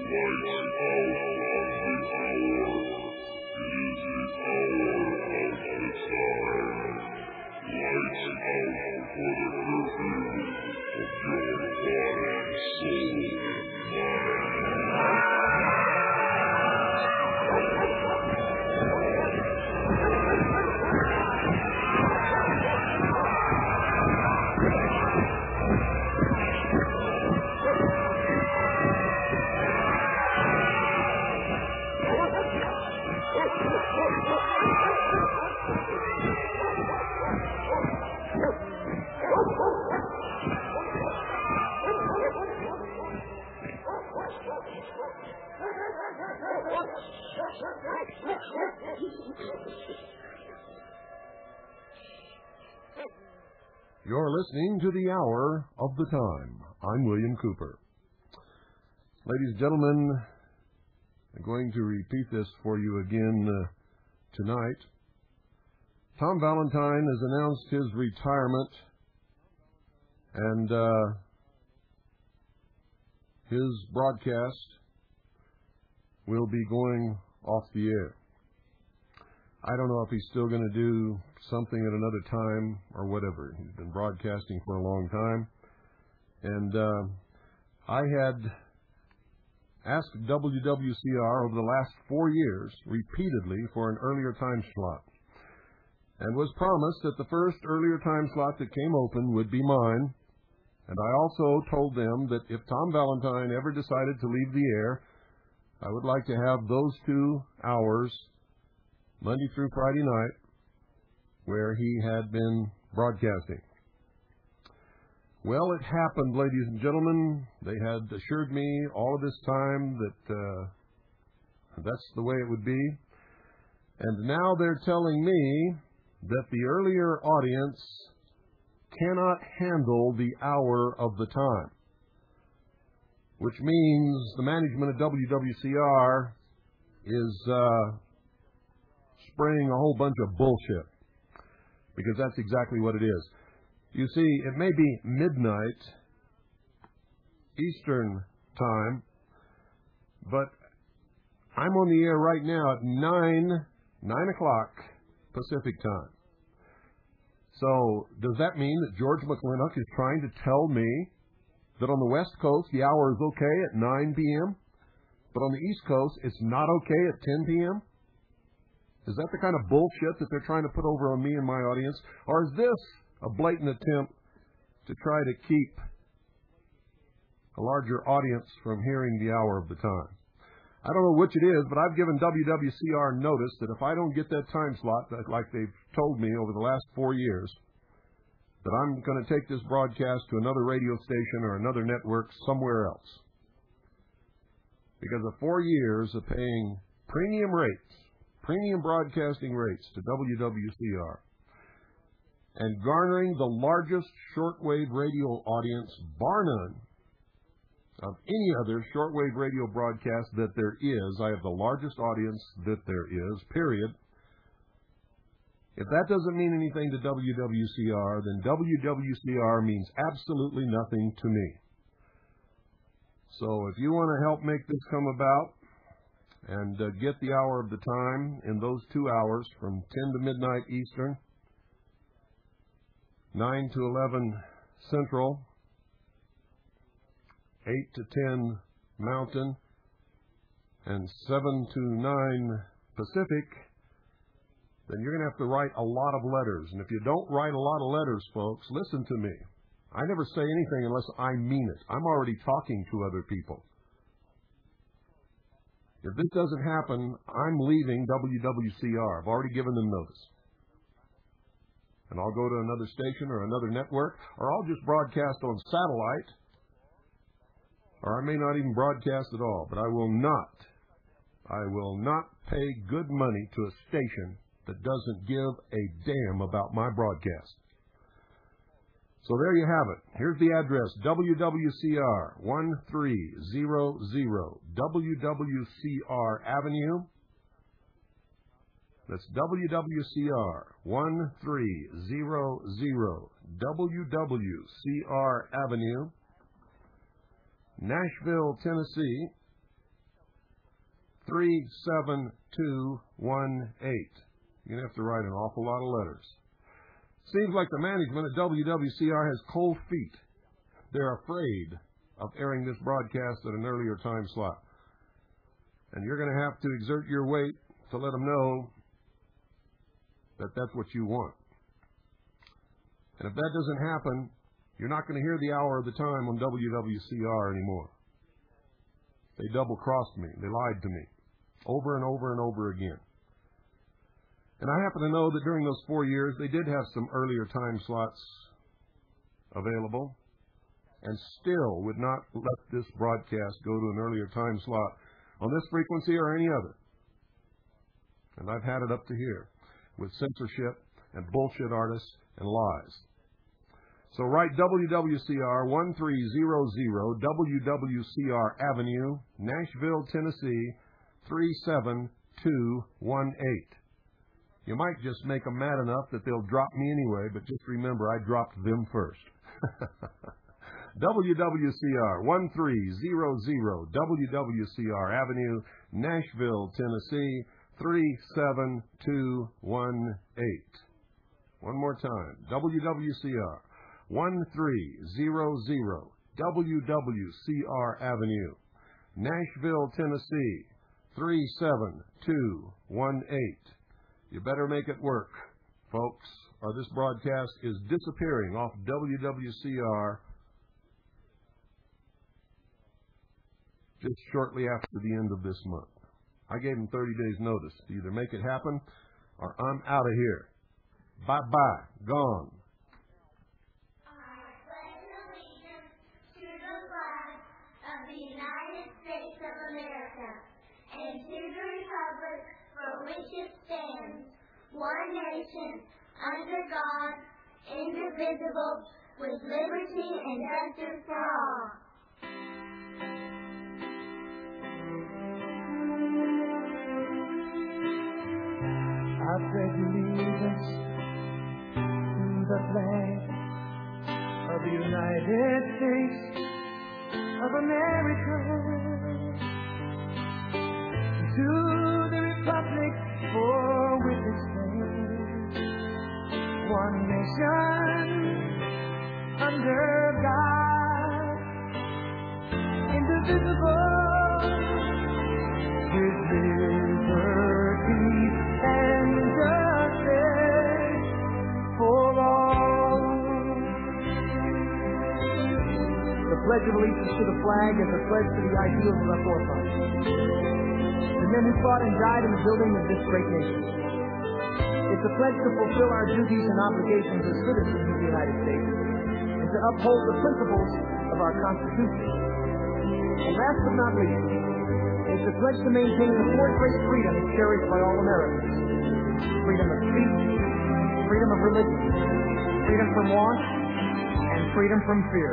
You're listening to the Hour of the Time. I'm William Cooper. Ladies and gentlemen, I'm going to repeat this for you again tonight. Tom Valentine has announced his retirement, and his broadcast will be going off the air. I don't know if he's still going to do something at another time or whatever. He's been broadcasting for a long time. And I had asked WWCR over the last 4 years repeatedly for an earlier time slot, and was promised that the first earlier time slot that came open would be mine. And I also told them that if Tom Valentine ever decided to leave the air, I would like to have those 2 hours, Monday through Friday night, where he had been broadcasting. Well, it happened, ladies and gentlemen. They had assured me all of this time that that's the way it would be. And now they're telling me that the earlier audience cannot handle the hour of the time, which means the management of WWCR is spraying a whole bunch of bullshit, because that's exactly what it is. You see, it may be midnight Eastern time, but I'm on the air right now at 9 o'clock Pacific time. So does that mean that George McClintock is trying to tell me that on the West Coast the hour is okay at 9 p.m., but on the East Coast it's not okay at 10 p.m.? Is that the kind of bullshit that they're trying to put over on me and my audience? Or is this a blatant attempt to try to keep a larger audience from hearing the hour of the time? I don't know which it is, but I've given WWCR notice that if I don't get that time slot, like they've told me over the last 4 years, that I'm going to take this broadcast to another radio station or another network somewhere else. Because of 4 years of paying premium broadcasting rates to WWCR, and garnering the largest shortwave radio audience, bar none, of any other shortwave radio broadcast that there is. I have the largest audience that there is, period. If that doesn't mean anything to WWCR, then WWCR means absolutely nothing to me. So if you want to help make this come about and get the hour of the time in those 2 hours from 10 to midnight Eastern, 9 to 11 Central, 8 to 10 Mountain, and 7 to 9 Pacific, then you're going to have to write a lot of letters. And if you don't write a lot of letters, folks, listen to me. I never say anything unless I mean it. I'm already talking to other people. If this doesn't happen, I'm leaving WWCR. I've already given them notice. And I'll go to another station or another network, or I'll just broadcast on satellite, or I may not even broadcast at all. But I will not pay good money to a station that doesn't give a damn about my broadcast. So there you have it. Here's the address, WWCR 1300 WWCR Avenue. That's WWCR 1300 WWCR Avenue, Nashville, Tennessee 37218. You're going to have to write an awful lot of letters. Seems like the management at WWCR has cold feet. They're afraid of airing this broadcast at an earlier time slot. And you're going to have to exert your weight to let them know that that's what you want. And if that doesn't happen, you're not going to hear the hour of the time on WWCR anymore. They double-crossed me. They lied to me over and over and over again. And I happen to know that during those 4 years, they did have some earlier time slots available and still would not let this broadcast go to an earlier time slot on this frequency or any other. And I've had it up to here with censorship and bullshit artists and lies. So write WWCR 1300 WWCR Avenue, Nashville, Tennessee 37218. You might just make them mad enough that they'll drop me anyway, but just remember I dropped them first. WWCR 1300 WWCR Avenue, Nashville, Tennessee 37218. One more time. WWCR 1300 WWCR Avenue, Nashville, Tennessee 37218. You better make it work, folks, or this broadcast is disappearing off WWCR just shortly after the end of this month. I gave them 30 days notice to either make it happen or I'm out of here. Bye-bye. Gone. I pledge allegiance to the flag of the United States of America and to the republic for which it stands, one nation, under God, indivisible, with liberty and justice for all. I pledge allegiance to the flag of the United States of America, to the republic for which it stands, one nation, under God, indivisible, with liberty and justice for all. The Pledge of Allegiance to the flag is a pledge to the ideals of our forefathers, the men who fought and died in the building of this great nation. It's a pledge to fulfill our duties and obligations as citizens of the United States and to uphold the principles of our Constitution. And last but not least, it's a pledge to maintain the four great freedoms cherished by all Americans: freedom of speech, freedom of religion, freedom from want, and freedom from fear.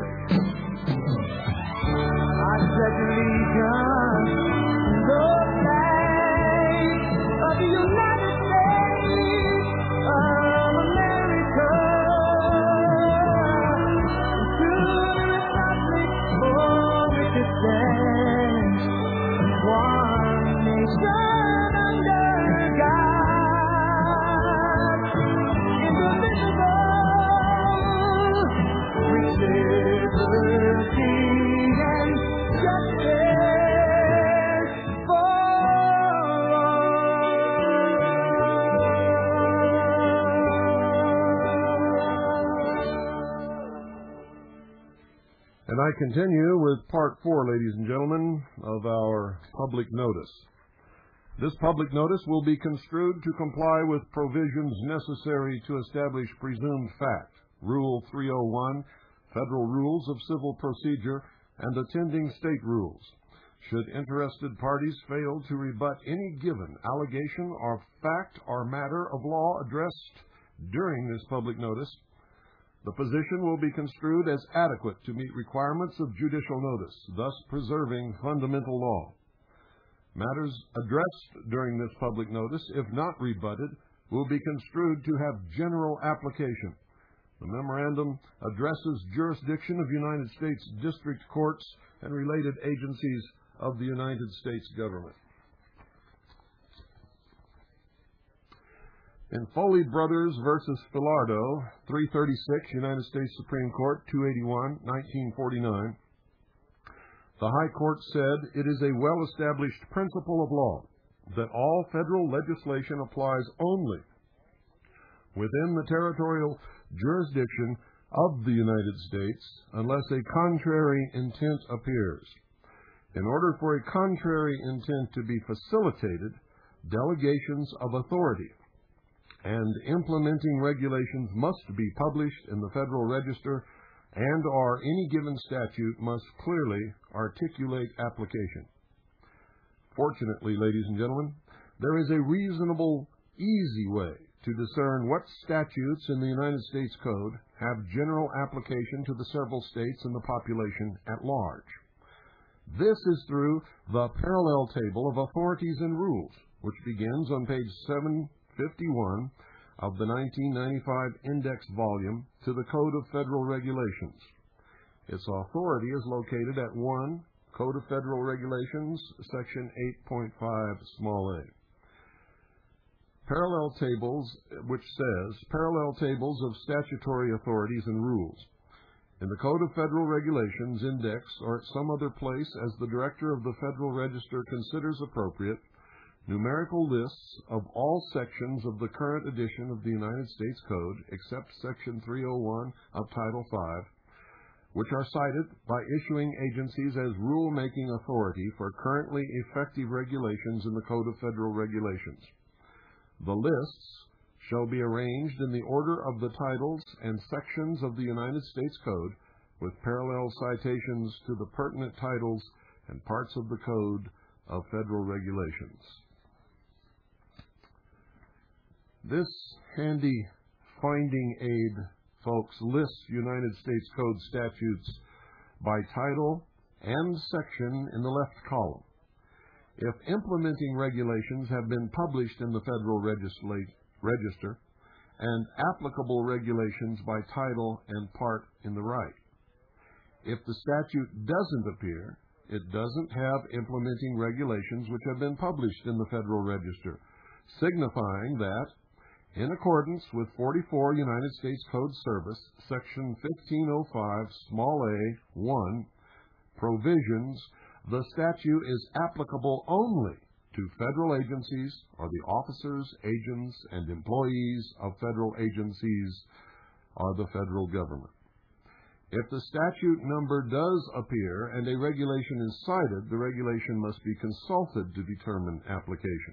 I pledge allegiance to the flag of the United States of America, and to the republic for which it stands, one nation under God, indivisible, with liberty and justice for And I continue with part 4, ladies and gentlemen, of our public notice. This public notice will be construed to comply with provisions necessary to establish presumed fact, Rule 301, Federal Rules of Civil Procedure, and attending state rules. Should interested parties fail to rebut any given allegation or fact or matter of law addressed during this public notice, the position will be construed as adequate to meet requirements of judicial notice, thus preserving fundamental law. Matters addressed during this public notice, if not rebutted, will be construed to have general application. The memorandum addresses jurisdiction of United States district courts and related agencies of the United States government. In Foley Brothers versus Filardo, 336, United States Supreme Court, 281, 1949, the High Court said, "It is a well-established principle of law that all federal legislation applies only within the territorial jurisdiction of the United States unless a contrary intent appears. In order for a contrary intent to be facilitated, delegations of authority and implementing regulations must be published in the Federal Register and/or any given statute must clearly articulate application." Fortunately, ladies and gentlemen, there is a reasonable, easy way to discern what statutes in the United States Code have general application to the several states and the population at large. This is through the parallel table of authorities and rules, which begins on page 751 of the 1995 Index volume to the Code of Federal Regulations. Its authority is located at 1 Code of Federal Regulations, section 8.5, small a. Parallel tables, which says, parallel tables of statutory authorities and rules. In the Code of Federal Regulations Index or at some other place as the Director of the Federal Register considers appropriate, numerical lists of all sections of the current edition of the United States Code, except Section 301 of Title V, which are cited by issuing agencies as rule-making authority for currently effective regulations in the Code of Federal Regulations. The lists shall be arranged in the order of the titles and sections of the United States Code, with parallel citations to the pertinent titles and parts of the Code of Federal Regulations. This handy finding aid, folks, lists United States Code statutes by title and section in the left column. If implementing regulations have been published in the Federal Register and applicable regulations by title and part in the right. If the statute doesn't appear, it doesn't have implementing regulations which have been published in the Federal Register, signifying that, in accordance with 44 United States Code Service, Section 1505, small a, 1, provisions, the statute is applicable only to federal agencies or the officers, agents, and employees of federal agencies or the federal government. If the statute number does appear and a regulation is cited, the regulation must be consulted to determine application.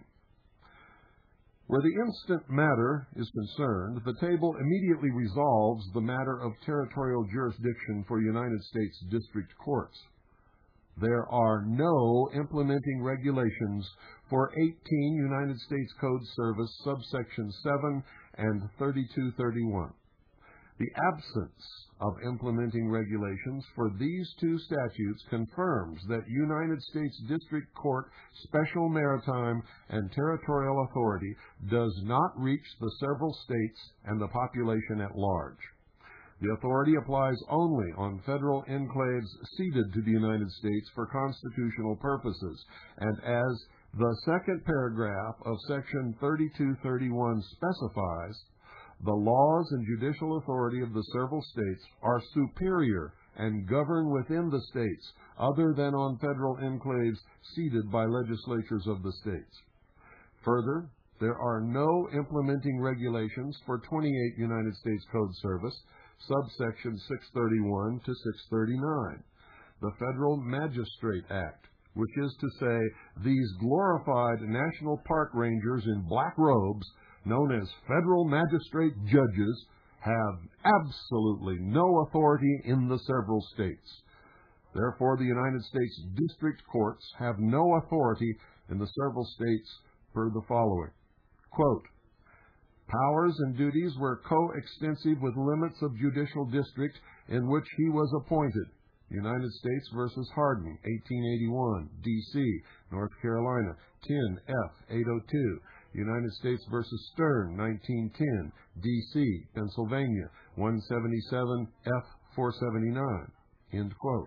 Where the instant matter is concerned, the table immediately resolves the matter of territorial jurisdiction for United States District Courts. There are no implementing regulations for 18 United States Code Service subsection 7 and 3231. The absence of implementing regulations for these two statutes confirms that United States District Court Special Maritime and Territorial Authority does not reach the several states and the population at large. The authority applies only on federal enclaves ceded to the United States for constitutional purposes, and as the second paragraph of Section 3231 specifies, the laws and judicial authority of the several states are superior and govern within the states other than on federal enclaves ceded by legislatures of the states. Further, there are no implementing regulations for 28 United States Code Service, subsection 631 to 639, the Federal Magistrate Act, which is to say these glorified National Park Rangers in black robes, known as federal magistrate judges, have absolutely no authority in the several states. Therefore, the United States District Courts have no authority in the several states per the following. Quote, powers and duties were coextensive with limits of judicial district in which he was appointed. United States versus Hardin, 1881, D.C., North Carolina, 10F 802. United States versus Stern, 1910, D.C., Pennsylvania, 177 F 479. End quote.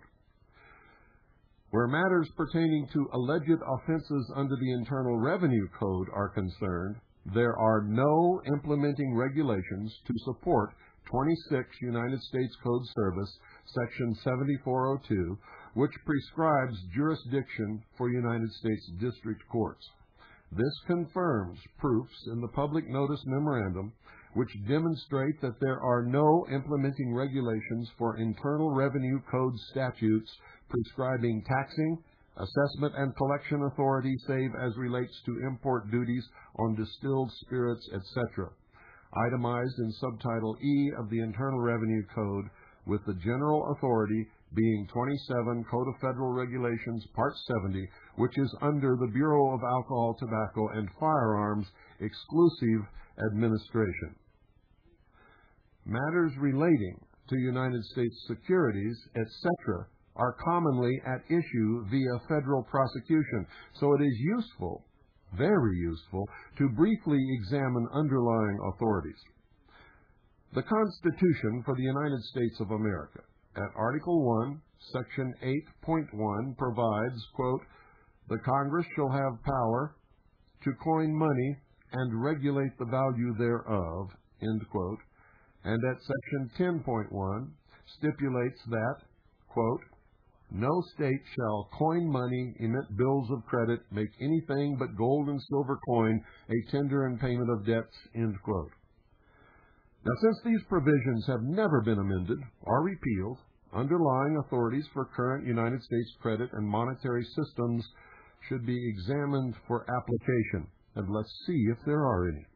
Where matters pertaining to alleged offenses under the Internal Revenue Code are concerned, there are no implementing regulations to support 26 United States Code Service, Section 7402, which prescribes jurisdiction for United States District Courts. This confirms proofs in the Public Notice Memorandum which demonstrate that there are no implementing regulations for Internal Revenue Code statutes prescribing taxing, assessment, and collection authority save as relates to import duties on distilled spirits, etc., itemized in Subtitle E of the Internal Revenue Code, with the general authority being 27 Code of Federal Regulations, Part 70, which is under the Bureau of Alcohol, Tobacco, and Firearms exclusive administration. Matters relating to United States securities, etc., are commonly at issue via federal prosecution, so it is useful, very useful, to briefly examine underlying authorities. The Constitution for the United States of America, at Article 1, Section 8.1, provides, quote, "The Congress shall have power to coin money and regulate the value thereof," end quote, and at Section 10.1 stipulates that, quote, "No state shall coin money, emit bills of credit, make anything but gold and silver coin a tender in payment of debts," end quote. Now, since these provisions have never been amended or repealed, underlying authorities for current United States credit and monetary systems should be examined for application, and let's see if there are any.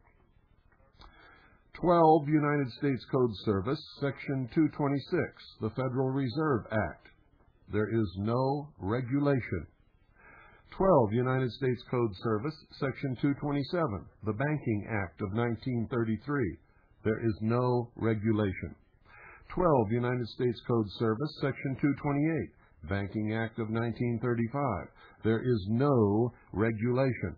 12 United States Code Service, Section 226, the Federal Reserve Act. There is no regulation. 12 United States Code Service, Section 227, the Banking Act of 1933. There is no regulation. 12 United States Code Service, Section 228, Banking Act of 1935. There is no regulation.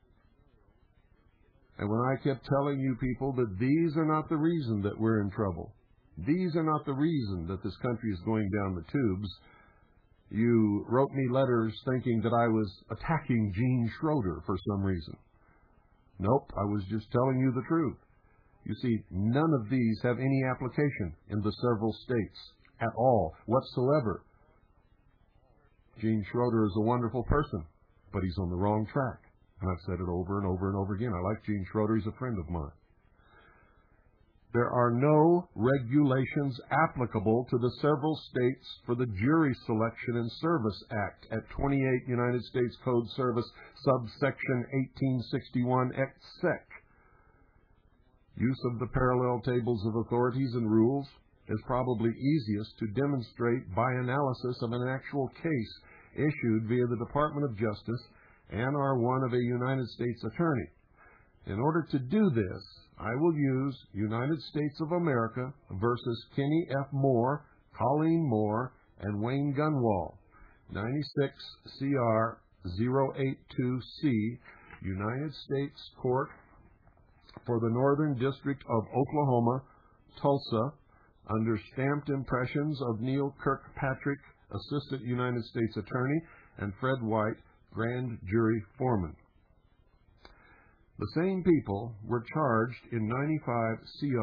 And when I kept telling you people that these are not the reason that we're in trouble, these are not the reason that this country is going down the tubes, you wrote me letters thinking that I was attacking Gene Schroeder for some reason. Nope, I was just telling you the truth. You see, none of these have any application in the several states at all, whatsoever. Gene Schroeder is a wonderful person, but he's on the wrong track. And I've said it over and over and over again. I like Gene Schroeder. He's a friend of mine. There are no regulations applicable to the several states for the Jury Selection and Service Act at 28 United States Code Service, subsection 1861 ex sec. Use of the parallel tables of authorities and rules is probably easiest to demonstrate by analysis of an actual case issued via the Department of Justice and or one of a United States attorney. In order to do this, I will use United States of America versus Kenny F. Moore, Colleen Moore, and Wayne Gunwall, 96 CR 082C, United States Court for the Northern District of Oklahoma, Tulsa, under stamped impressions of Neil Kirkpatrick, Assistant United States Attorney, and Fred White, Grand Jury Foreman. The same people were charged in 95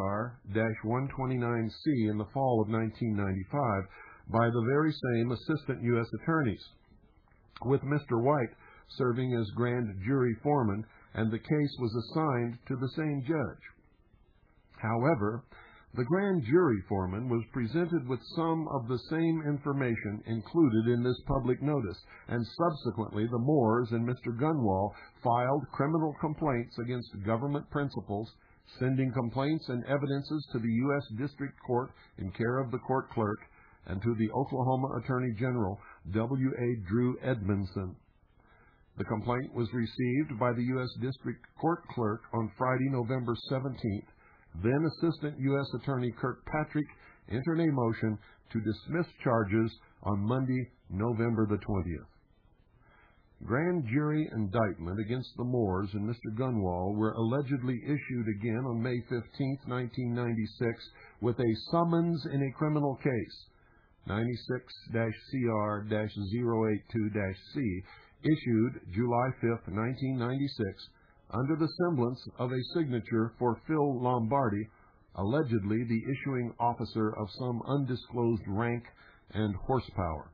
CR-129C in the fall of 1995 by the very same Assistant U.S. Attorneys, with Mr. White serving as Grand Jury Foreman, and the case was assigned to the same judge. However, the Grand Jury Foreman was presented with some of the same information included in this public notice, and subsequently the Moores and Mr. Gunwall filed criminal complaints against government principals, sending complaints and evidences to the U.S. District Court in care of the court clerk and to the Oklahoma Attorney General, W.A. Drew Edmondson. The complaint was received by the U.S. District Court clerk on Friday, November 17th. Then Assistant U.S. Attorney Kirkpatrick entered a motion to dismiss charges on Monday, November the 20th. Grand jury indictment against the Moores and Mr. Gunwall were allegedly issued again on May 15, 1996, with a summons in a criminal case, 96-CR-082-C, issued July 5, 1996, under the semblance of a signature for Phil Lombardi, allegedly the issuing officer of some undisclosed rank and horsepower.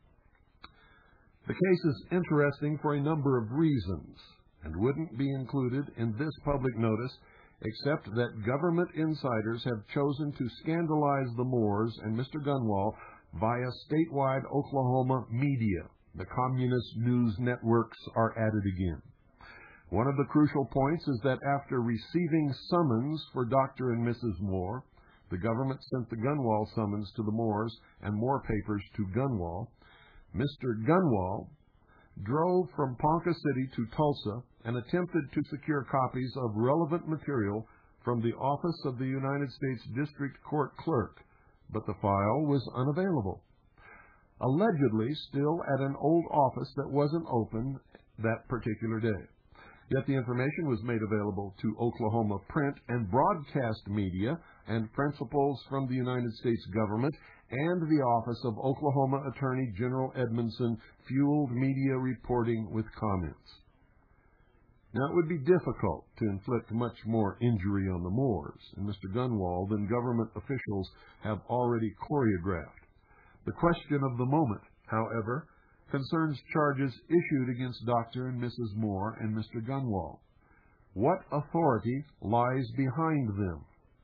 The case is interesting for a number of reasons and wouldn't be included in this public notice except that government insiders have chosen to scandalize the Moores and Mr. Gunwale via statewide Oklahoma media. The communist news networks are at it again. One of the crucial points is that after receiving summons for Dr. and Mrs. Moore, the government sent the Gunwale summons to the Moores and Moore papers to Gunwale. Mr. Gunwale drove from Ponca City to Tulsa and attempted to secure copies of relevant material from the office of the United States District Court Clerk, but the file was unavailable. Allegedly still at an old office that wasn't open that particular day. Yet the information was made available to Oklahoma print and broadcast media and principals from the United States government, and the office of Oklahoma Attorney General Edmondson fueled media reporting with comments. Now, it would be difficult to inflict much more injury on the Moores and Mr. Gunwale than government officials have already choreographed. The question of the moment, however, concerns charges issued against Dr. and Mrs. Moore and Mr. Gunwale. What authority lies behind them?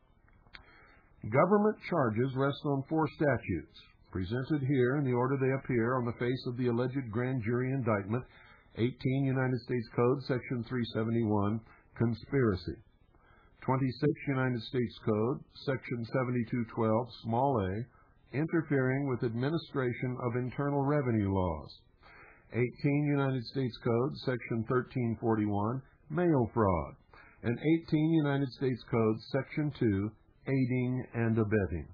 Government charges rest on 4 statutes, presented here in the order they appear on the face of the alleged grand jury indictment: 18 United States Code, Section 371, conspiracy; 26 United States Code, Section 7212, small a, interfering with administration of internal revenue laws; 18 United States Code, Section 1341, mail fraud; and 18 United States Code, Section 2, aiding and abetting.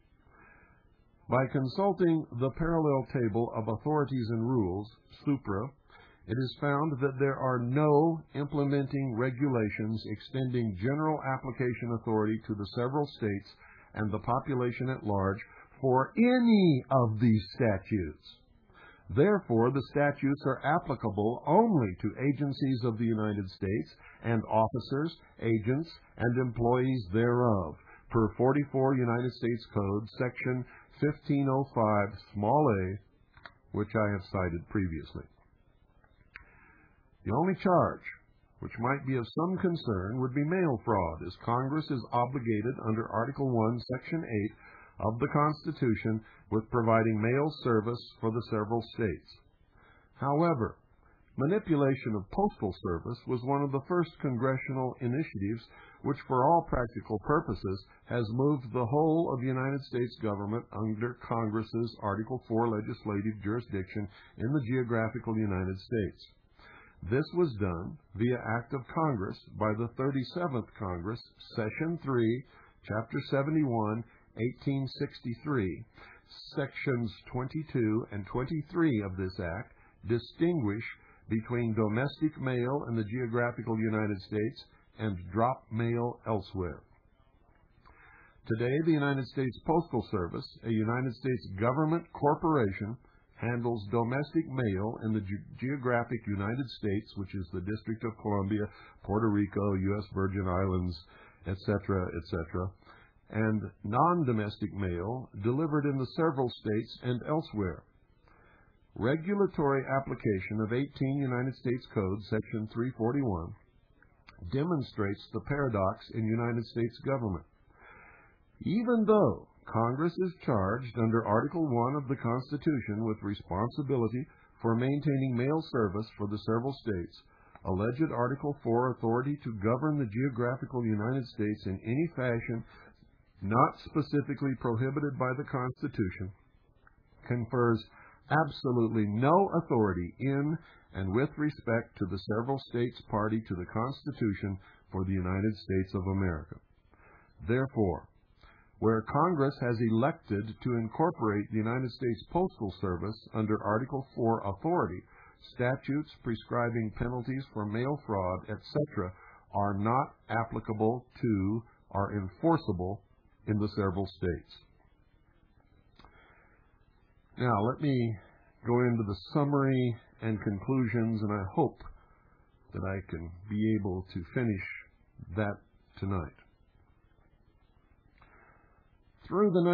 By consulting the parallel table of authorities and rules, SUPRA, it is found that there are no implementing regulations extending general application authority to the several states and the population at large for any of these statutes. Therefore, the statutes are applicable only to agencies of the United States and officers, agents, and employees thereof, per 44 United States Code, Section 1505, small a, which I have cited previously. The only charge which might be of some concern would be mail fraud, as Congress is obligated under Article 1, Section 8 of the Constitution with providing mail service for the several states. However, manipulation of postal service was one of the first congressional initiatives which, for all practical purposes, has moved the whole of the United States government under Congress's Article 4 legislative jurisdiction in the geographical United States. This was done via Act of Congress by the 37th Congress, Session 3, Chapter 71, 1863. Sections 22 and 23 of this Act distinguish between domestic mail in the geographical United States and drop mail elsewhere. Today, the United States Postal Service, a United States government corporation, handles domestic mail in the geographic United States, which is the District of Columbia, Puerto Rico, U.S. Virgin Islands, etc., etc., and non-domestic mail delivered in the several states and elsewhere. Regulatory application of 18 United States Code, Section 341, demonstrates the paradox in United States government. Even though Congress is charged under Article 1 of the Constitution with responsibility for maintaining mail service for the several states, alleged Article 4 authority to govern the geographical United States in any fashion not specifically prohibited by the Constitution confers absolutely no authority in and with respect to the several states party to the Constitution for the United States of America. Therefore, where Congress has elected to incorporate the United States Postal Service under Article 4 authority, statutes prescribing penalties for mail fraud, etc., are not applicable to, are enforceable in the several states. Now, let me go into the summary and conclusions, and I hope that I can be able to finish that tonight. Through the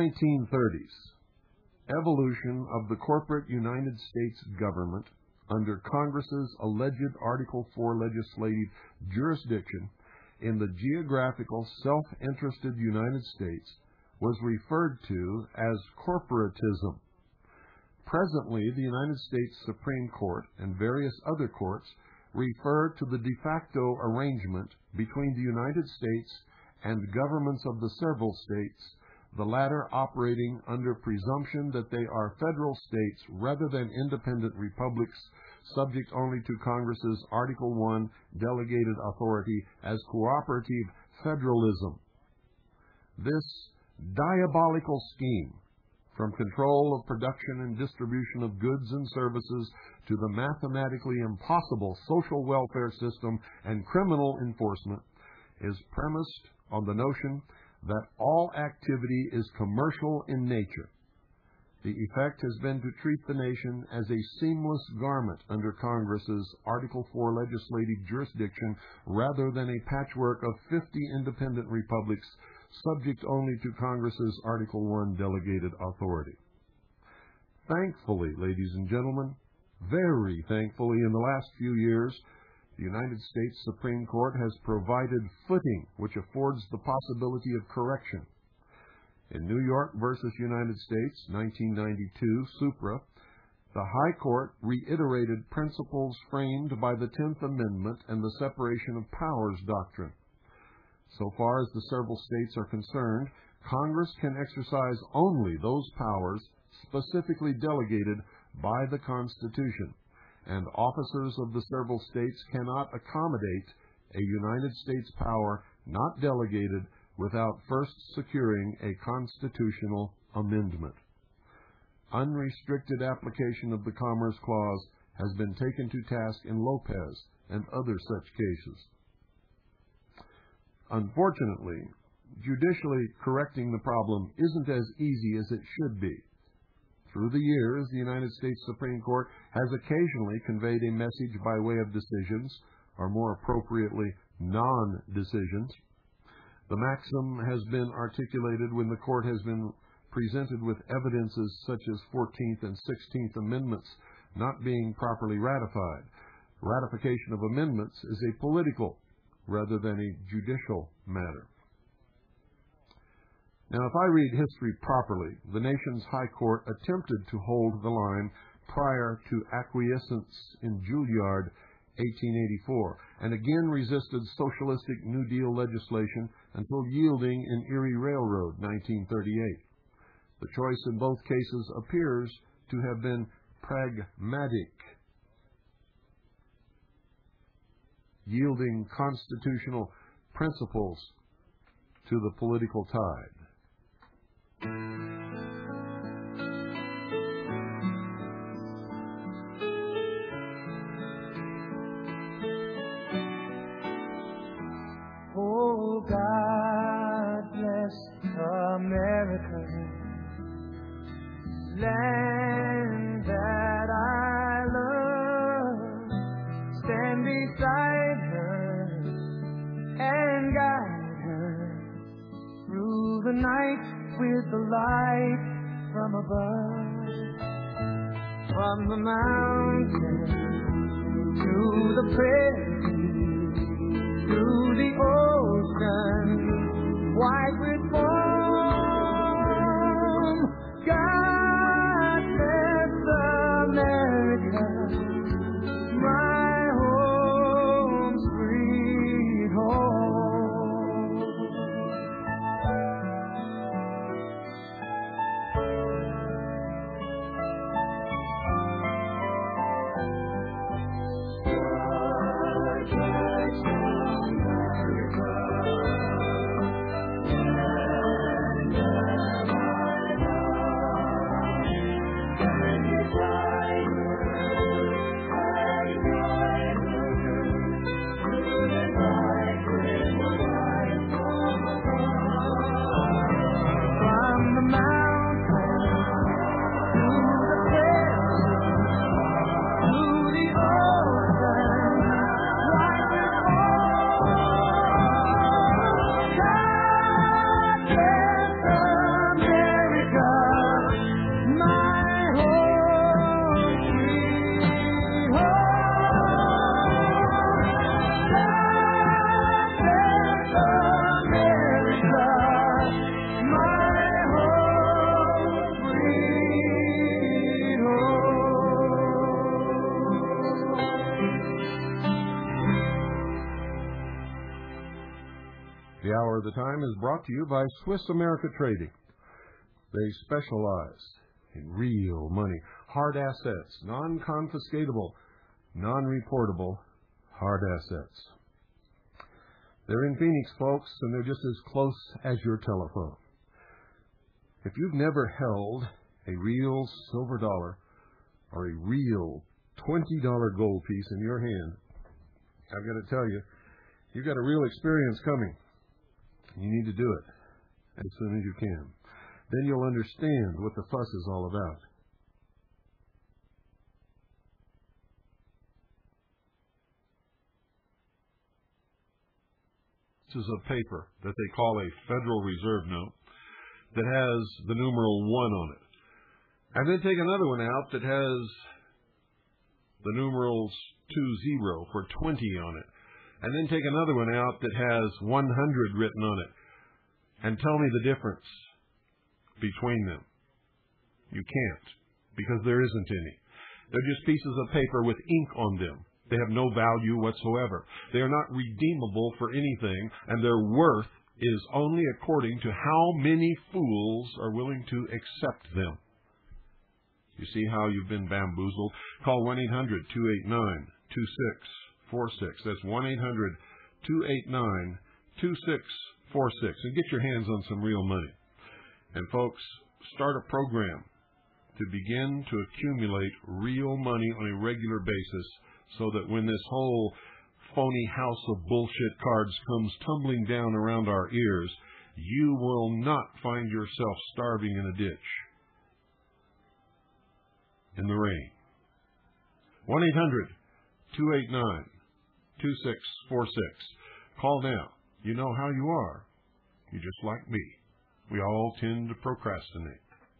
1930s, evolution of the corporate United States government under Congress's alleged Article 4 legislative jurisdiction in the geographical self-interested United States was referred to as corporatism. Presently, the United States Supreme Court and various other courts refer to the de facto arrangement between the United States and governments of the several states, the latter operating under presumption that they are federal states rather than independent republics, subject only to Congress's Article 1 delegated authority, as cooperative federalism. This diabolical scheme, from control of production and distribution of goods and services to the mathematically impossible social welfare system and criminal enforcement, is premised on the notion that all activity is commercial in nature. The effect has been to treat the nation as a seamless garment under Congress's Article 4 legislative jurisdiction rather than a patchwork of 50 independent republics subject only to Congress's Article 1 delegated authority. Thankfully, ladies and gentlemen, very thankfully, in the last few years, the United States Supreme Court has provided footing which affords the possibility of correction. In New York versus United States, 1992, Supra, the High Court reiterated principles framed by the 10th Amendment and the separation of powers doctrine. So far as the several states are concerned, Congress can exercise only those powers specifically delegated by the Constitution, and officers of the several states cannot accommodate a United States power not delegated without first securing a constitutional amendment. Unrestricted application of the Commerce Clause has been taken to task in Lopez and other such cases. Unfortunately, judicially correcting the problem isn't as easy as it should be. Through the years, the United States Supreme Court has occasionally conveyed a message by way of decisions, or more appropriately, non-decisions. The maxim has been articulated when the Court has been presented with evidences such as 14th and 16th Amendments not being properly ratified. Ratification of amendments is a political rather than a judicial matter. Now, if I read history properly, the nation's High Court attempted to hold the line prior to acquiescence in Juilliard, 1884, and again resisted socialistic New Deal legislation until yielding in Erie Railroad, 1938. The choice in both cases appears to have been pragmatic, yielding constitutional principles to the political tide. Oh, God bless America, land that I love. Stand beside her and guide her through the night with the light from above. From the mountains to the prairie, through the ocean, white with foam. God bless America, my home, sweet home. God bless America. The Hour of the Time is brought to you by Swiss America Trading. They specialize in real money, hard assets, non-confiscatable, non-reportable hard assets. They're in Phoenix, folks, and they're just as close as your telephone. If you've never held a real silver dollar or a real $20 gold piece in your hand, I've got to tell you, you've got a real experience coming. You need to do it as soon as you can. Then you'll understand what the fuss is all about. This is a paper that they call a Federal Reserve note that has the numeral 1 on it. And then take another one out that has the numerals 20 for 20 on it. And then take another one out that has 100 written on it. And tell me the difference between them. You can't, because there isn't any. They're just pieces of paper with ink on them. They have no value whatsoever. They are not redeemable for anything, and their worth is only according to how many fools are willing to accept them. You see how you've been bamboozled? Call 1-800-289-2646. That's 1-800-289-2646. And get your hands on some real money. And folks, start a program to begin to accumulate real money on a regular basis so that when this whole phony house of bullshit cards comes tumbling down around our ears, you will not find yourself starving in a ditch in the rain. 1-800-289-2646. Call now. You know how you are. You're just like me. We all tend to procrastinate.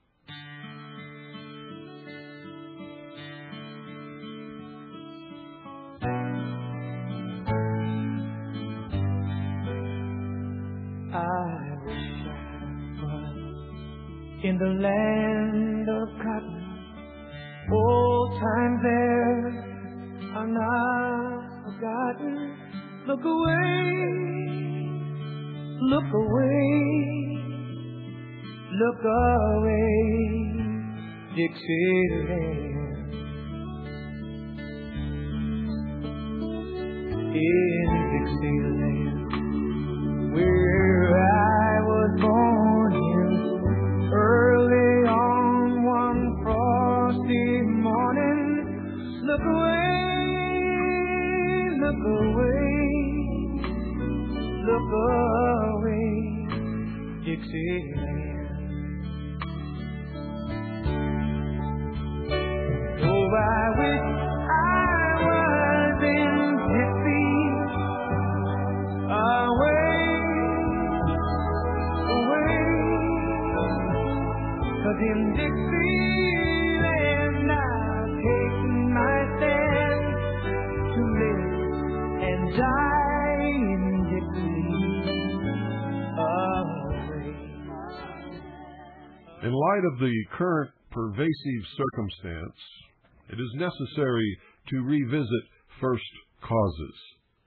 I wish I was in the land of cotton. Old times there are not forgotten. Look away, look away. Look away, Dixieland. In Dixieland, where I was born in, early on one frosty morning. Look away, Dixieland. Oh, I wish I was in Dixie, away, 'cause in Dixieland I've taken my stand to live and die in Dixie, away. In light of the current pervasive circumstance, it is necessary to revisit first causes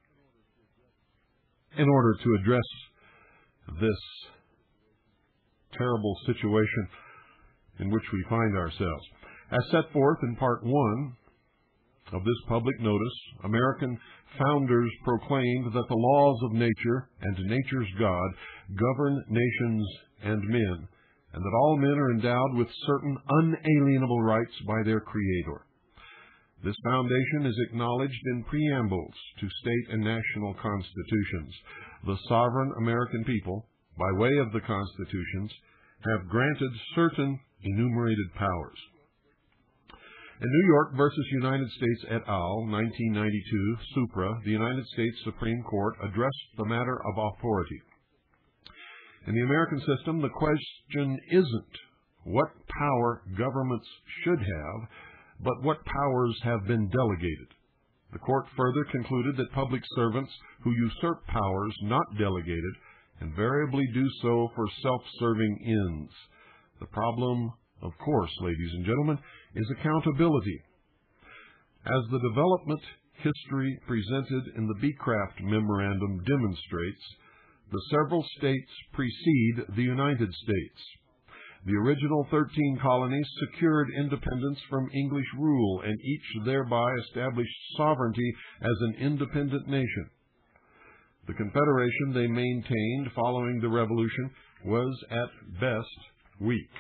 in order to address this terrible situation in which we find ourselves. As set forth in Part 1 of this public notice, American founders proclaimed that the laws of nature and nature's God govern nations and men, and that all men are endowed with certain unalienable rights by their Creator. This foundation is acknowledged in preambles to state and national constitutions. The sovereign American people, by way of the constitutions, have granted certain enumerated powers. In New York versus United States et al., 1992, Supra, the United States Supreme Court addressed the matter of authority. In the American system, the question isn't what power governments should have, but what powers have been delegated. The court further concluded that public servants who usurp powers not delegated invariably do so for self-serving ends. The problem, of course, ladies and gentlemen, is accountability. As the development history presented in the Beecraft Memorandum demonstrates, The several states precede the United States. The original 13 colonies secured independence from English rule, and each thereby established sovereignty as an independent nation. The Confederation they maintained following the Revolution was at best weak.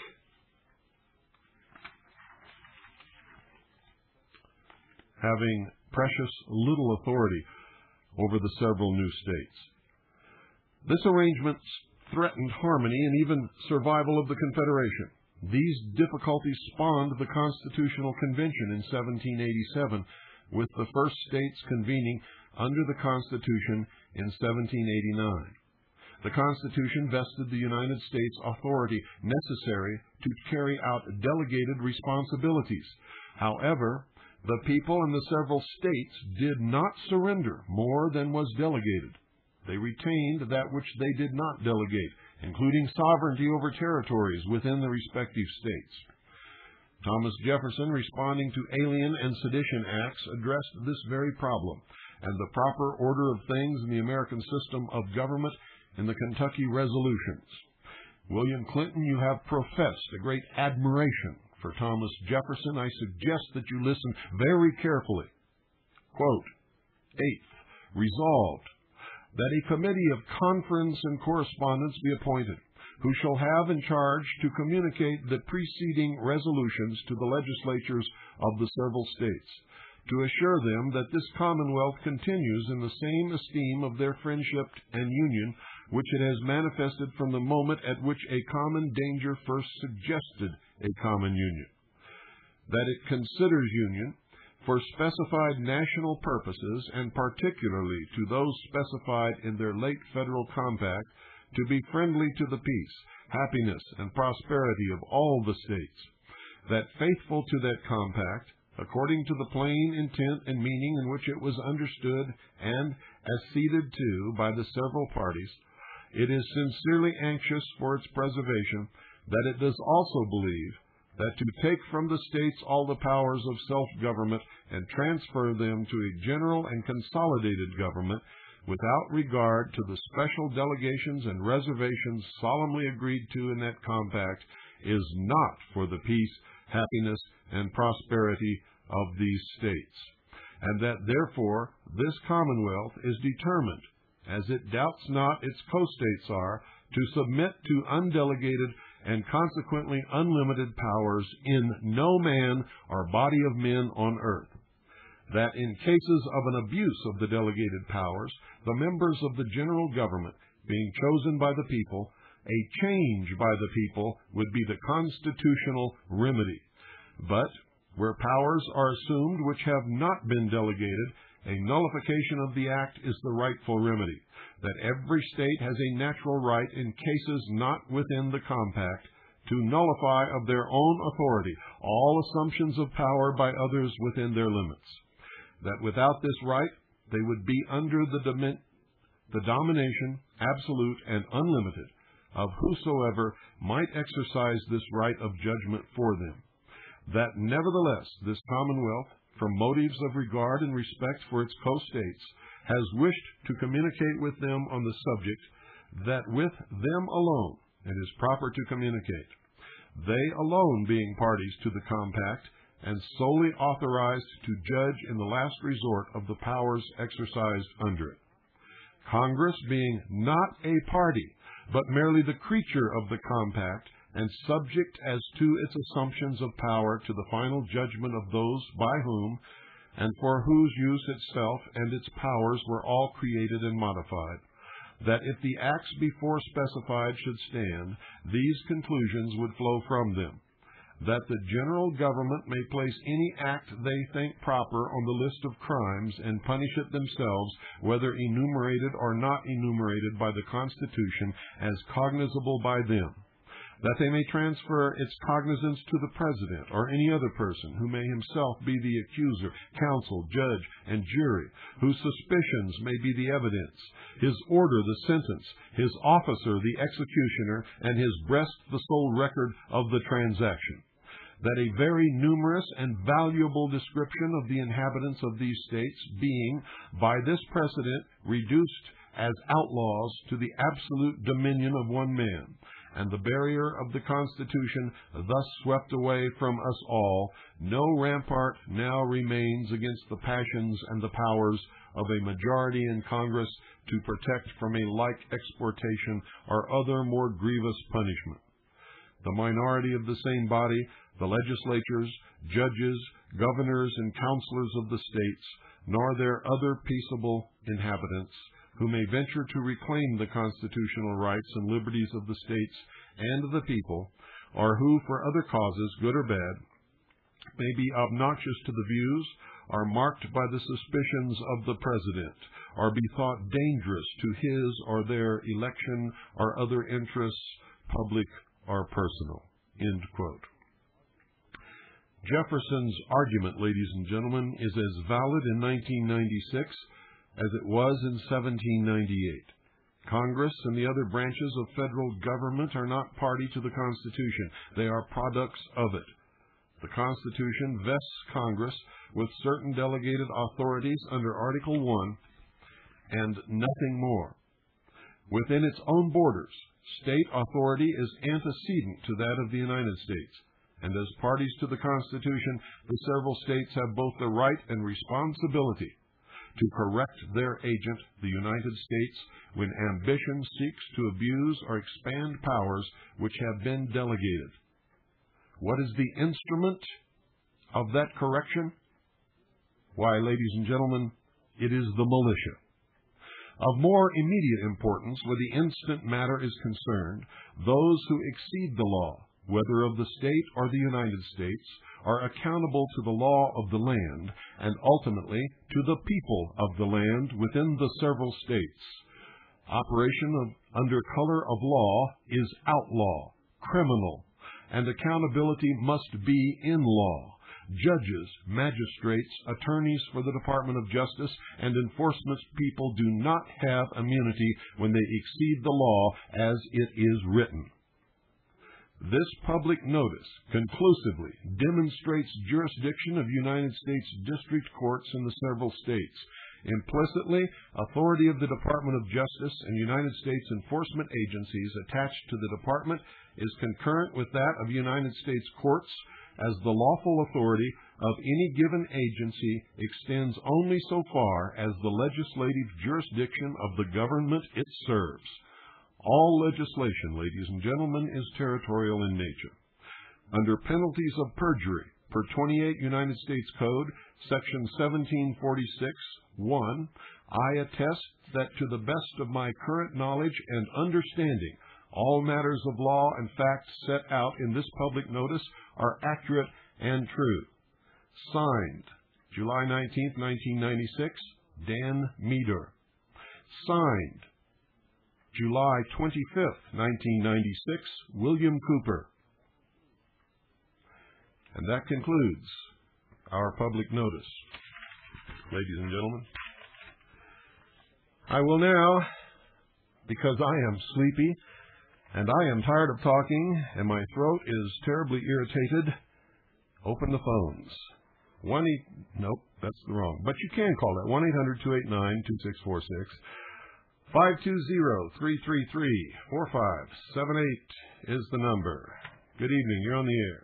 Having precious little authority over the several new states. This arrangement threatened harmony and even survival of the Confederation. These difficulties spawned the Constitutional Convention in 1787, with the first states convening under the Constitution in 1789. The Constitution vested the United States authority necessary to carry out delegated responsibilities. However, the people in the several states did not surrender more than was delegated. They retained that which they did not delegate, including sovereignty over territories within the respective states. Thomas Jefferson, responding to Alien and Sedition Acts, addressed this very problem and the proper order of things in the American system of government in the Kentucky Resolutions. William Clinton, you have professed a great admiration for Thomas Jefferson. I suggest that you listen very carefully. Quote, 8th, resolved, that a committee of conference and correspondence be appointed, who shall have in charge to communicate the preceding resolutions to the legislatures of the several states, to assure them that this Commonwealth continues in the same esteem of their friendship and union which it has manifested from the moment at which a common danger first suggested a common union, that it considers union for specified national purposes, and particularly to those specified in their late federal compact, to be friendly to the peace, happiness, and prosperity of all the states, that faithful to that compact, according to the plain intent and meaning in which it was understood and acceded to by the several parties, it is sincerely anxious for its preservation, that it does also believe that to take from the states all the powers of self-government and transfer them to a general and consolidated government without regard to the special delegations and reservations solemnly agreed to in that compact is not for the peace, happiness, and prosperity of these states, and that therefore this Commonwealth is determined, as it doubts not its co-states are, to submit to undelegated and consequently unlimited powers in no man or body of men on earth, that in cases of an abuse of the delegated powers, the members of the general government, being chosen by the people, a change by the people would be the constitutional remedy. But where powers are assumed which have not been delegated, a nullification of the act is the rightful remedy, that every state has a natural right in cases not within the compact to nullify of their own authority all assumptions of power by others within their limits, that without this right they would be under the domination, absolute and unlimited, of whosoever might exercise this right of judgment for them, that nevertheless this Commonwealth, from motives of regard and respect for its co-states, has wished to communicate with them on the subject, that with them alone it is proper to communicate, they alone being parties to the compact, and solely authorized to judge in the last resort of the powers exercised under it. Congress being not a party, but merely the creature of the compact, and subject as to its assumptions of power to the final judgment of those by whom and for whose use itself and its powers were all created and modified, that if the acts before specified should stand, these conclusions would flow from them, that the general government may place any act they think proper on the list of crimes and punish it themselves, whether enumerated or not enumerated by the Constitution, as cognizable by them, that they may transfer its cognizance to the President or any other person who may himself be the accuser, counsel, judge, and jury, whose suspicions may be the evidence, his order the sentence, his officer the executioner, and his breast the sole record of the transaction, that a very numerous and valuable description of the inhabitants of these states being by this precedent reduced as outlaws to the absolute dominion of one man, and the barrier of the Constitution thus swept away from us all, no rampart now remains against the passions and the powers of a majority in Congress to protect from a like exportation or other more grievous punishment. The minority of the same body, the legislatures, judges, governors, and counselors of the states, nor their other peaceable inhabitants, who may venture to reclaim the constitutional rights and liberties of the states and the people, or who, for other causes, good or bad, may be obnoxious to the views, are marked by the suspicions of the President, or be thought dangerous to his or their election or other interests, public or personal." End quote. Jefferson's argument, ladies and gentlemen, is as valid in 1996 as it was in 1798. Congress and the other branches of federal government are not party to the Constitution. They are products of it. The Constitution vests Congress with certain delegated authorities under Article I and nothing more. Within its own borders, state authority is antecedent to that of the United States, and as parties to the Constitution, the several states have both the right and responsibility to correct their agent, the United States, when ambition seeks to abuse or expand powers which have been delegated. What is the instrument of that correction? Why, ladies and gentlemen, it is the militia. Of more immediate importance, where the instant matter is concerned, those who exceed the law, whether of the state or the United States, are accountable to the law of the land and ultimately to the people of the land within the several states. Operation under color of law is outlaw, criminal, and accountability must be in law. Judges, magistrates, attorneys for the Department of Justice, and enforcement people do not have immunity when they exceed the law as it is written. This public notice conclusively demonstrates jurisdiction of United States district courts in the several states. Implicitly, authority of the Department of Justice and United States enforcement agencies attached to the department is concurrent with that of United States courts, as the lawful authority of any given agency extends only so far as the legislative jurisdiction of the government it serves. All legislation, ladies and gentlemen, is territorial in nature. Under penalties of perjury, per 28 United States Code, Section 1746(1), I attest that to the best of my current knowledge and understanding, all matters of law and fact set out in this public notice are accurate and true. Signed, July 19, 1996, Dan Meador. Signed, July 25, 1996, William Cooper. And that concludes our public notice, ladies and gentlemen. I will now, because I am sleepy and I am tired of talking and my throat is terribly irritated, open the phones. Nope, that's the wrong. But you can call that 1-800-289-2646. 520-333-4578 is the number. Good evening. You're on the air.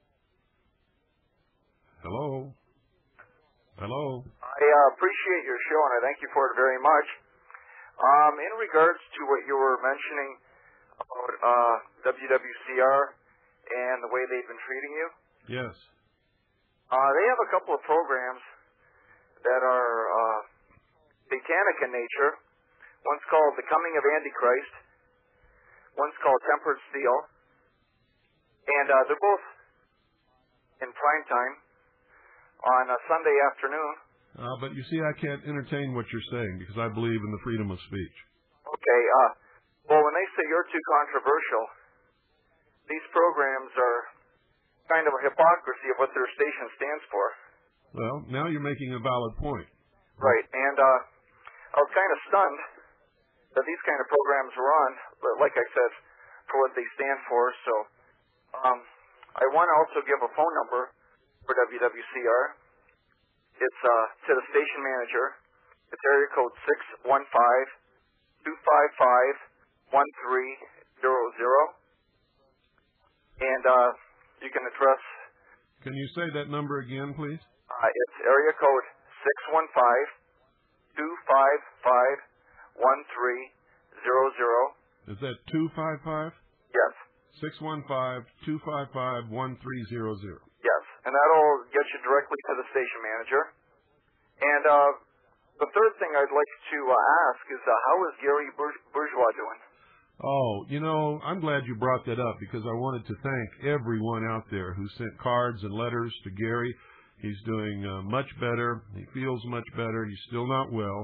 Hello? Hello? I appreciate your show, and I thank you for it very much. In regards to what you were mentioning about WWCR and the way they've been treating you. Yes. They have a couple of programs that are satanic in nature. One's called The Coming of Antichrist. One's called Tempered Steel. And they're both in prime time on a Sunday afternoon. But you see, I can't entertain what you're saying because I believe in the freedom of speech. Okay. Well, when they say you're too controversial, these programs are kind of a hypocrisy of what their station stands for. Well, now you're making a valid point. Right. And I was kind of stunned that these kind of programs were on, but like I said, for what they stand for. So I want to also give a phone number for WWCR. It's to the station manager. It's area code And you can address... Can you say that number again, please? It's area code 615-255-1300. Is that 255? Yes. 615-255-1300. Yes, and that'll get you directly to the station manager. And the third thing I'd like to ask is how is Gary Bourgeois doing? Oh, you know, I'm glad you brought that up because I wanted to thank everyone out there who sent cards and letters to Gary. He's doing much better. He feels much better. He's still not well.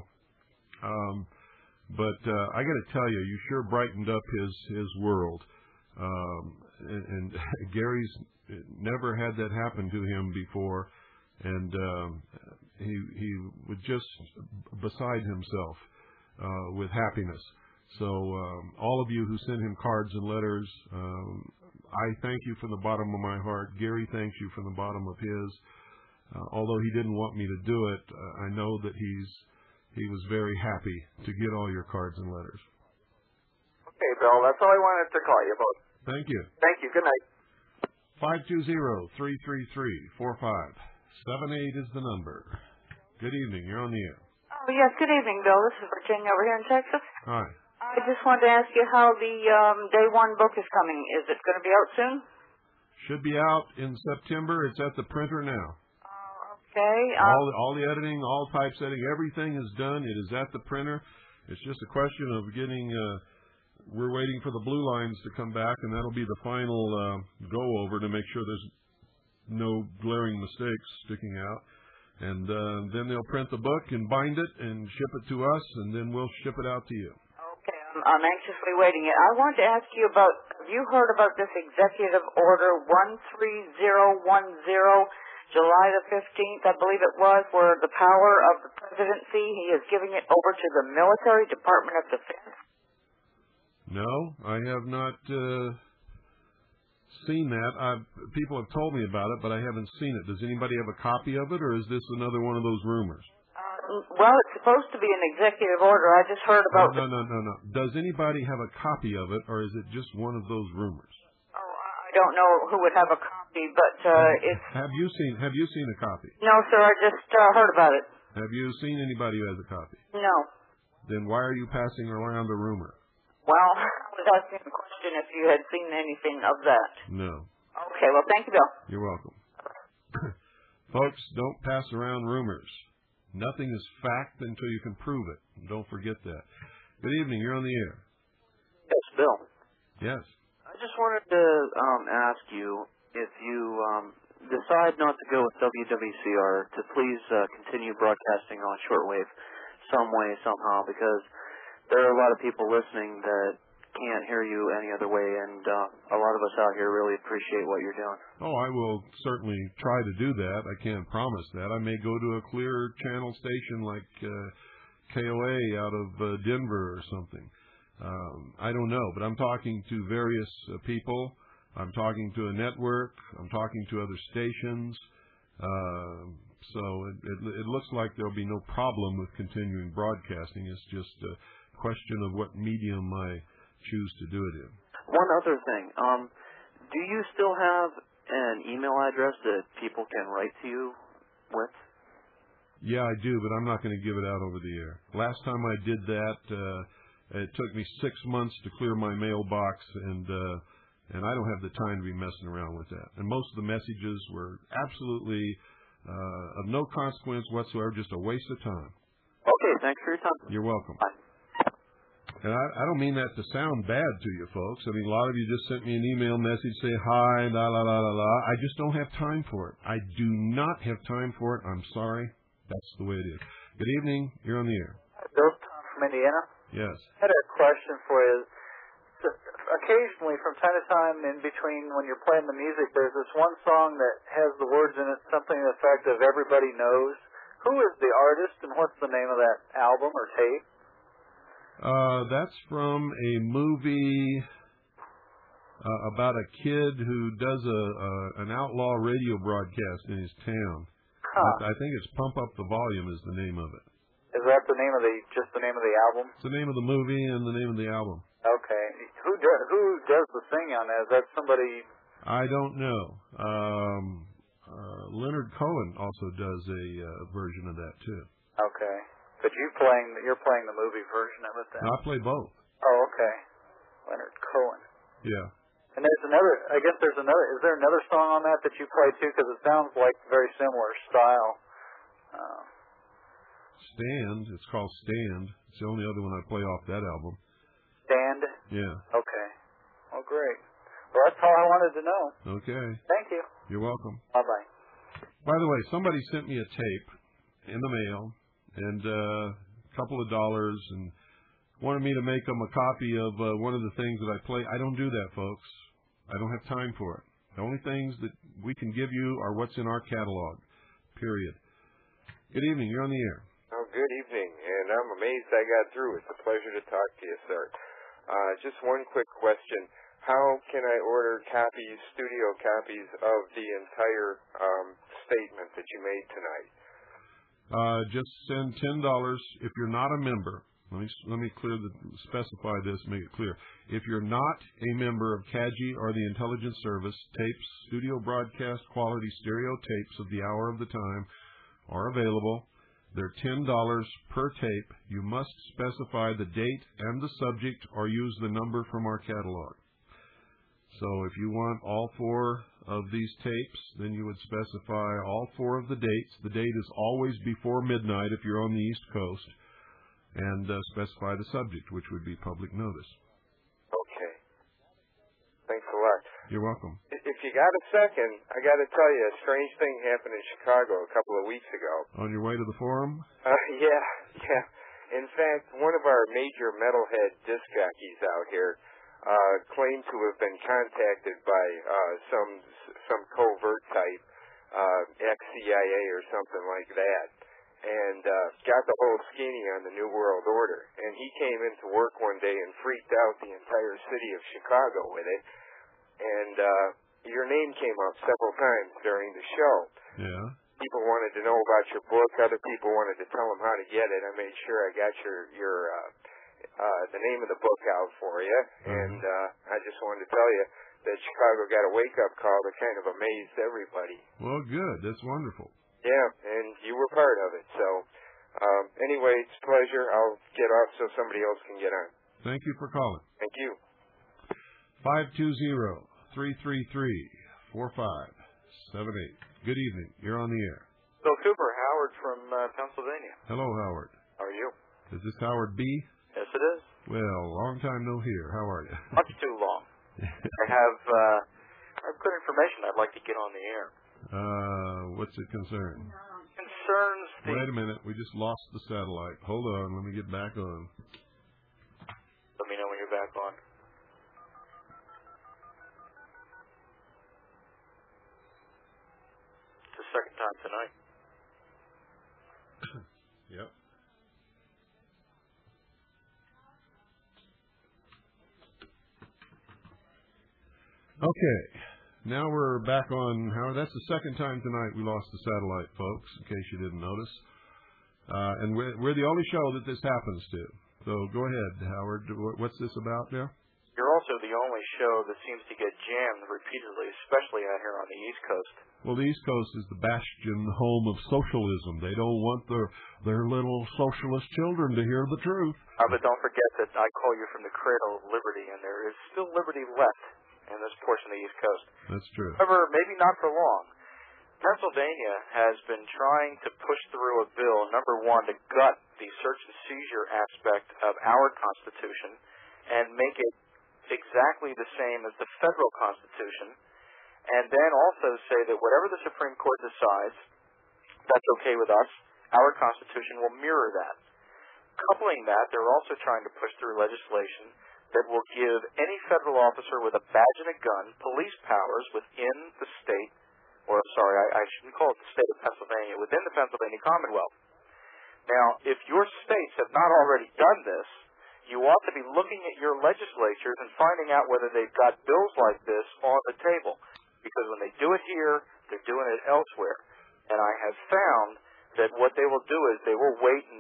But I got to tell you, you sure brightened up his world. And Gary's never had that happen to him before. And he was just beside himself with happiness. So all of you who sent him cards and letters, I thank you from the bottom of my heart. Gary thanks you from the bottom of his. Although he didn't want me to do it, I know that he was very happy to get all your cards and letters. Okay, Bill, that's all I wanted to call you about. Thank you. Thank you. Good night. 520-333-4578 is the number. Good evening. You're on the air. Oh, yes. Good evening, Bill. This is Virginia over here in Texas. Hi. I just wanted to ask you how the Day One book is coming. Is it going to be out soon? Should be out in September. It's at the printer now. Okay. All the editing, all typesetting, everything is done. It is at the printer. It's just a question of getting... we're waiting for the blue lines to come back, and that'll be the final go-over to make sure there's no glaring mistakes sticking out. And then they'll print the book and bind it and ship it to us, and then we'll ship it out to you. Okay. I'm anxiously waiting. I wanted to ask you about, have you heard about this Executive Order 13010, July the 15th, I believe it was, where the power of the presidency, he is giving it over to the Military Department of Defense? No, I have not seen that. People have told me about it, but I haven't seen it. Does anybody have a copy of it, or is this another one of those rumors? Well, it's supposed to be an executive order. I just heard about... No. Does anybody have a copy of it, or is it just one of those rumors? Oh, I don't know who would have a copy, but it's... Have you seen a copy? No, sir, I just heard about it. Have you seen anybody who has a copy? No. Then why are you passing around a rumor? Well, I was asking a question if you had seen anything of that. No. Okay, well, thank you, Bill. You're welcome. Folks, don't pass around rumors. Nothing is fact until you can prove it. Don't forget that. Good evening. You're on the air. Yes, Bill. Yes. I just wanted to ask you if you decide not to go with WWCR to please continue broadcasting on shortwave some way, somehow, because there are a lot of people listening that can't hear you any other way, and a lot of us out here really appreciate what you're doing. Oh, I will certainly try to do that. I can't promise that. I may go to a clear channel station like KOA out of Denver or something. I don't know, but I'm talking to various people. I'm talking to a network. I'm talking to other stations. So it looks like there'll be no problem with continuing broadcasting. It's just a question of what medium I choose to do it in. One other thing. Do you still have an email address that people can write to you with? Yeah, I do, but I'm not going to give it out over the air. Last time I did that, it took me 6 months to clear my mailbox, and I don't have the time to be messing around with that. And most of the messages were absolutely of no consequence whatsoever, just a waste of time. Okay, thanks for your time. You're welcome. Bye. And I don't mean that to sound bad to you folks. I mean, a lot of you just sent me an email message, say hi, la, la, la, la, la. I just don't have time for it. I do not have time for it. I'm sorry. That's the way it is. Good evening. You're on the air. Bill, Tom from Indiana. Yes. I had a question for you. So, occasionally, from time to time, in between when you're playing the music, there's this one song that has the words in it, something to the effect of "Everybody Knows." Who is the artist, and what's the name of that album or tape? That's from a movie about a kid who does an outlaw radio broadcast in his town. Huh. I think it's "Pump Up the Volume" is the name of it. Is that the name of just the name of the album? It's the name of the movie and the name of the album. Okay. Who does the singing on that? Is that somebody? I don't know. Leonard Cohen also does a version of that too. Okay. But you're playing the movie version of it then? No, I play both. Oh, okay. Leonard Cohen. Yeah. And there's another. I guess there's another. Is there another song on that you play too? Because it sounds like very similar style. Stand. It's called Stand. It's the only other one I play off that album. Stand? Yeah. Okay. Oh, great. Well, that's all I wanted to know. Okay. Thank you. You're welcome. Bye-bye. By the way, somebody sent me a tape in the mail and a couple of dollars and wanted me to make them a copy of one of the things that I play. I don't do that, folks. I don't have time for it. The only things that we can give you are what's in our catalog, period. Good evening. You're on the air. Oh, good evening, and I'm amazed I got through. It's a pleasure to talk to you, sir. Just one quick question. How can I order copies, studio copies, of the entire statement that you made tonight? Just send $10 if you're not a member. Let me specify this, make it clear. If you're not a member of CAGI or the Intelligence Service, tapes, studio broadcast quality stereo tapes of the hour of the time are available. They're $10 per tape. You must specify the date and the subject or use the number from our catalog. So if you want all 4 of these tapes, then you would specify all 4 of the dates. The date is always before midnight if you're on the East Coast, and specify the subject, which would be public notice. Okay. Thanks a lot. You're welcome. If you got a second, I got to tell you, a strange thing happened in Chicago a couple of weeks ago. On your way to the forum? Yeah. In fact, one of our major metalhead disc jockeys out here claimed to have been contacted by some covert type, ex-CIA or something like that, and got the whole skinny on the New World Order. And he came into work one day and freaked out the entire city of Chicago with it. And your name came up several times during the show. Yeah. People wanted to know about your book. Other people wanted to tell them how to get it. I made sure I got the name of the book out for you. And I just wanted to tell you that Chicago got a wake-up call that kind of amazed everybody. Well, good. That's wonderful. Yeah, and you were part of it. So anyway, it's a pleasure. I'll get off so somebody else can get on. Thank you for calling. Thank you. 520-333-4578. Good evening. You're on the air. Bill Cooper, Howard from Pennsylvania. Hello, Howard. How are you? Is this Howard B? Yes, it is. Well, long time no hear. How are you? Much too long. I have good information I'd like to get on the air. What's it concern? Concerns the... Wait a minute. We just lost the satellite. Hold on. Let me get back on. Let me know when you're back on. It's the second time tonight. Yep. Okay. Now we're back on, Howard. That's the second time tonight we lost the satellite, folks, in case you didn't notice. And we're the only show that this happens to. So go ahead, Howard. What's this about now? You're also the only show that seems to get jammed repeatedly, especially out here on the East Coast. Well, the East Coast is the bastion home of socialism. They don't want their little socialist children to hear the truth. But don't forget that I call you from the cradle of liberty, and there is still liberty left in this portion of the East Coast. That's true. However, maybe not for long. Pennsylvania has been trying to push through a bill, number one, to gut the search and seizure aspect of our Constitution and make it exactly the same as the federal Constitution, and then also say that whatever the Supreme Court decides, that's okay with us, our Constitution will mirror that. Coupling that, they're also trying to push through legislation that will give any federal officer with a badge and a gun police powers within the state, or sorry, I shouldn't call it the state of Pennsylvania, within the Pennsylvania Commonwealth. Now, if your states have not already done this, you ought to be looking at your legislatures and finding out whether they've got bills like this on the table. Because when they do it here, they're doing it elsewhere. And I have found that what they will do is they will wait and, for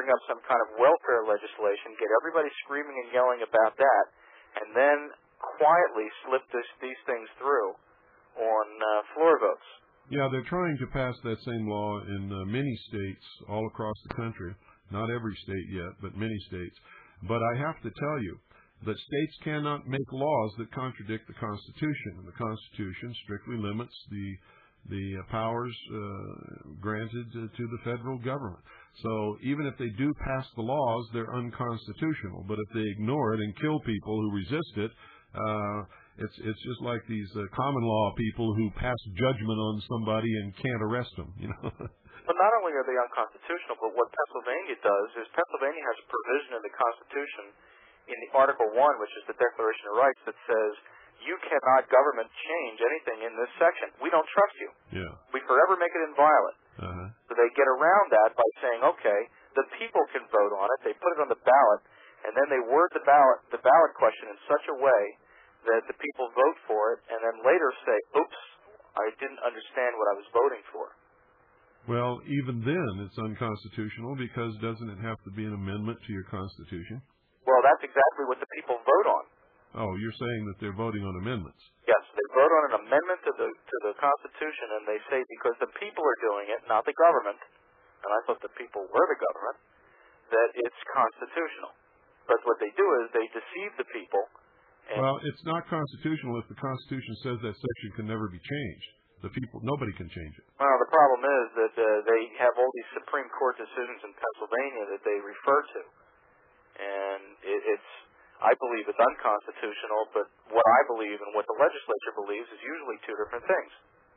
bring up some kind of welfare legislation, get everybody screaming and yelling about that, and then quietly slip these things through on floor votes. Yeah, they're trying to pass that same law in many states all across the country. Not every state yet, but many states. But I have to tell you that states cannot make laws that contradict the Constitution, and the Constitution strictly limits the powers granted to the federal government. So even if they do pass the laws, they're unconstitutional. But if they ignore it and kill people who resist it, it's just like these common law people who pass judgment on somebody and can't arrest them. But not only are they unconstitutional, but what Pennsylvania does is Pennsylvania has a provision in the Constitution in the Article 1, which is the Declaration of Rights, that says you cannot government change anything in this section. We don't trust you. Yeah. We forever make it inviolate. Uh-huh. So they get around that by saying, okay, the people can vote on it. They put it on the ballot, and then they word the ballot question in such a way that the people vote for it, and then later say, oops, I didn't understand what I was voting for. Well, even then it's unconstitutional because doesn't it have to be an amendment to your Constitution? Well, that's exactly what the people vote on. Oh, you're saying that they're voting on amendments. Yes, they vote on an amendment to the Constitution, and they say because the people are doing it, not the government, and I thought the people were the government, that it's constitutional. But what they do is they deceive the people. Well, it's not constitutional if the Constitution says that section can never be changed. The people, nobody can change it. Well, the problem is that they have all these Supreme Court decisions in Pennsylvania that they refer to. And I believe it's unconstitutional, but what I believe and what the legislature believes is usually two different things.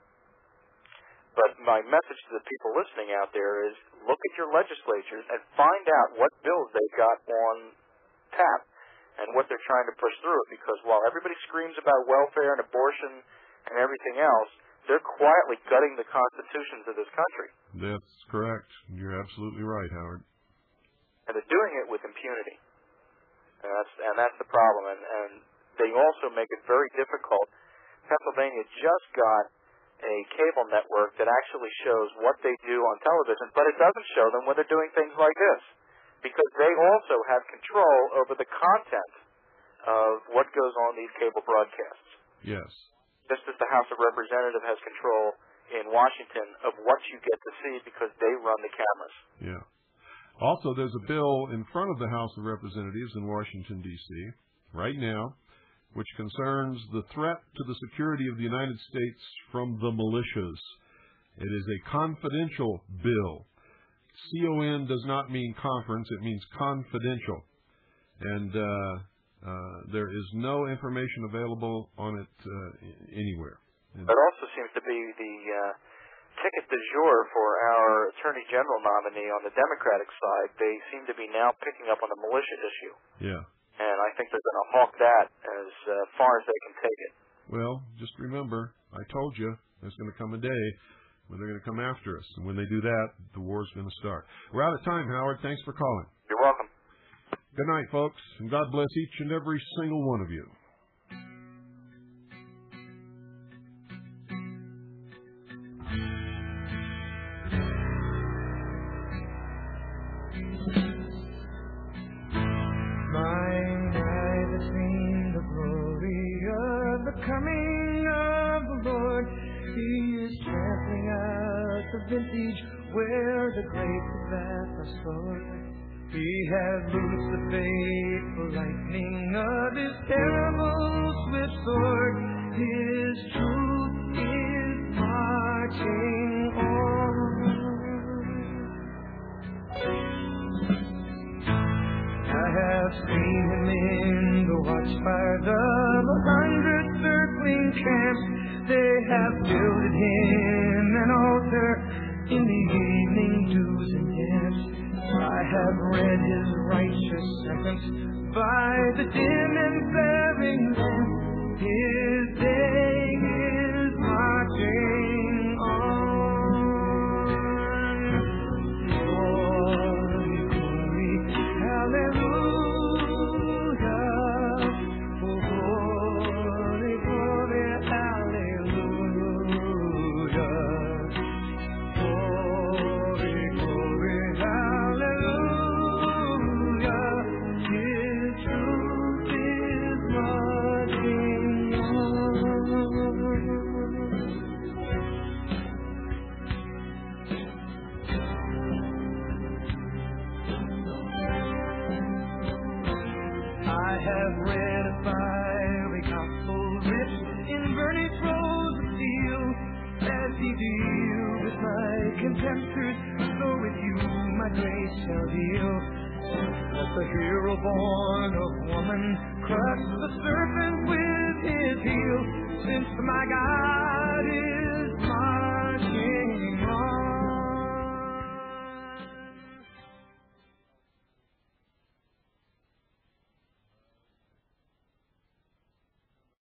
But my message to the people listening out there is look at your legislatures and find out what bills they've got on tap and what they're trying to push through it, because while everybody screams about welfare and abortion and everything else, they're quietly gutting the constitutions of this country. That's correct. You're absolutely right, Howard. And they're doing it with impunity. And that's the problem. And they also make it very difficult. Pennsylvania just got a cable network that actually shows what they do on television, but it doesn't show them when they're doing things like this, because they also have control over the content of what goes on these cable broadcasts. Yes. Just as the House of Representatives has control in Washington of what you get to see because they run the cameras. Yeah. Also, there's a bill in front of the House of Representatives in Washington, D.C. right now, which concerns the threat to the security of the United States from the militias. It is a confidential bill. CON does not mean conference, it means confidential. And there is no information available on it anywhere. That also seems to be the ticket du jour for our Attorney General nominee on the Democratic side. They seem to be now picking up on the militia issue. Yeah. And I think they're going to hawk that as far as they can take it. Well, just remember, I told you, there's going to come a day when they're going to come after us. And when they do that, the war's going to start. We're out of time, Howard. Thanks for calling. You're welcome. Good night, folks, and God bless each and every single one of you. Mine eyes have seen the glory of the coming of the Lord. He is trampling out the vintage where the grapes of wrath are stored. He has loosed the fateful lightning of his terrible swift sword. His truth is marching on. I have seen him in the watchfires of 100 circling camps. They have builded him an altar in the evening dews and damps. I have read his righteous sentence by the dim and flaring lamp. His day is marching on. Glory, glory, hallelujah. Oh, glory, glory, hallelujah. Glory, glory, hallelujah. have read a fiery gospel written in burnished rows of steel. As he deals with my contemptors, so with you my grace shall deal. Let the hero born of woman crush the serpent with his heel, since my God is marching on.